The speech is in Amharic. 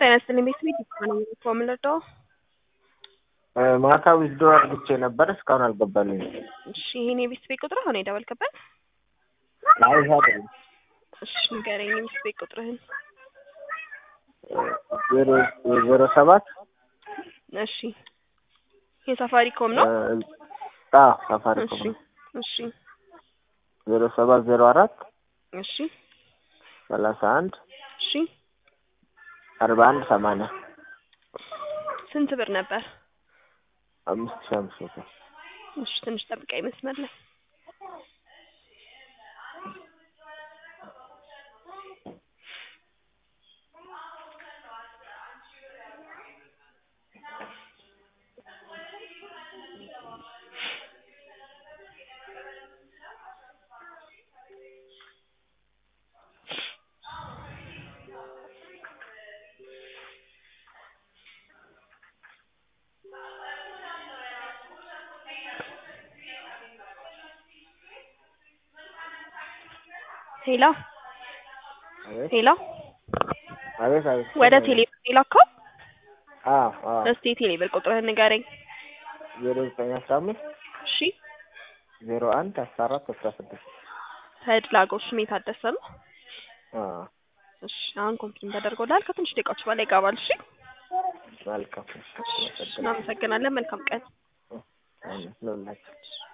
ጤናስጥልኝ ቤት ይባላል ኮምለዶ ማታ ዊዝድሮ አድርጌ ነበር እስካሁን አልገባልኝም። እሺ ይሄን የቤት ቁጥር አሁን የደወልክበት? አይ አይደለም። እሺ ንገረኝ የቤት ቁጥርህን። 07 እሺ የሳፋሪኮም ነው? ሳፋሪኮም ነው። እሺ 0704 እሺ 31 እሺ 41 80 ስንት ብር ነበር? 5500 እሺ ትንሽ ጠብቀኝ መስመር ላይ ሄሎ ሄሎ አቤት ወደ ቴሌብር ላከው? አዎ እስቲ ቴሌብር ቁጥርህን ንገረኝ። 0915 እሺ 01 14 16 ተድላጎሽ ታደሰ ነው። እሺ አሁን ኮምፕሊት ተደርጎልሃል። ከትንሽ ደቂቃዎች በኋላ ይገባል። እሺ መልካም። እናመሰግናለን። መልካም ቀን። አሜን።